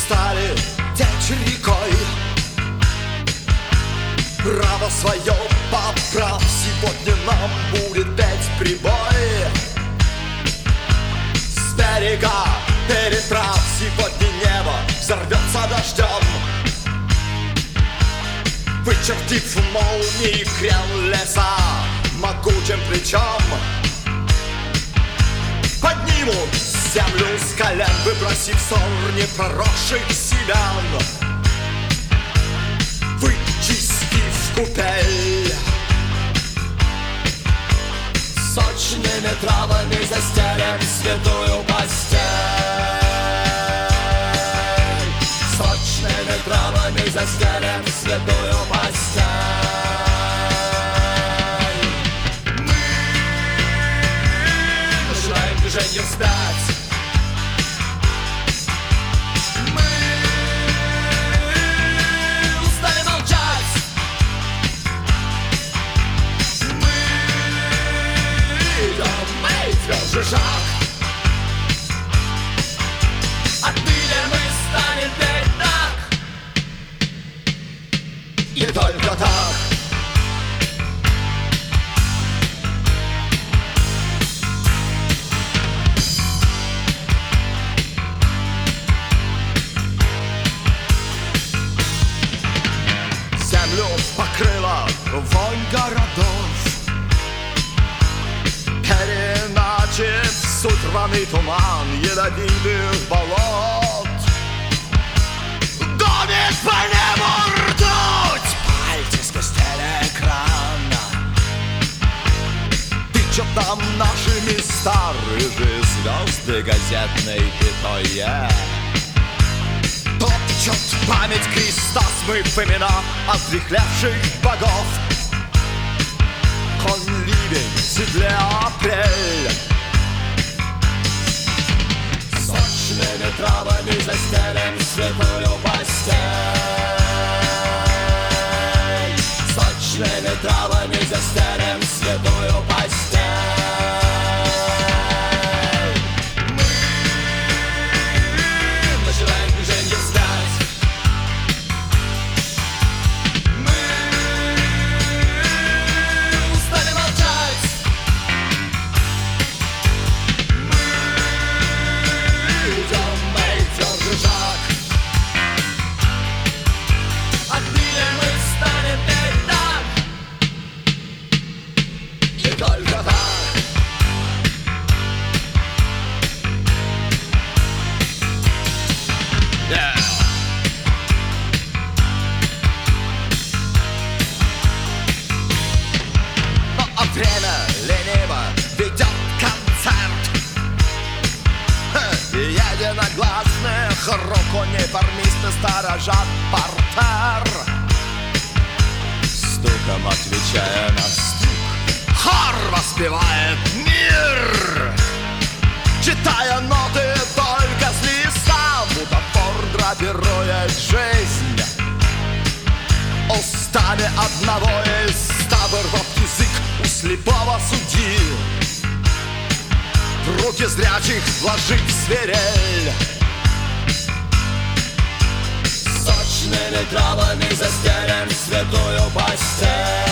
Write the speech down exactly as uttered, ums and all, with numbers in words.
стали течь рекой. Право свое поправ, сегодня нам будет петь прибой. С берега переправ сегодня небо взорвется дождем, вычертив молнии крен леса могучим плечом. Поднимут землю с колен, выбросив ссор непроросших семян, вычистив купель. Сочными травами застелим святую постель. Сочными травами застелим святую постель. Мы начинаем движение вспять. Мы устали молчать. Мы идем, мы тверже шаг. Отныне мы станем петь так, и только так. Землю покрыла вонь городов, переначив суть рваный туман ядовитых болот. Гонит по небу ртуть, пальцы скостили экран, тычут нам нашими старые звезды газетной пятой. Топчет память креста, смыв имена отрехлявших богов. Конь ливень в седле апрель, сочными травами застелим святую постель. Сочными травами застелим святую постель. Мы начинаем движение вспять. Мы устали молчать. Мы идем, мы тверже шаг. Отныне мы станем петь так, и только так. Yeah. Но а время лениво ведет концерт, и единогласных рук униформисты сторожат портер. Стуком отвечая на стук, хор воспевает мир, читая ноты только с листа, бутафор драпирует жизнь устами одного из ста. Вырвав язык у слепого судьи, в руки зрячих вложить свирель. Сочными травами застелим святую постель.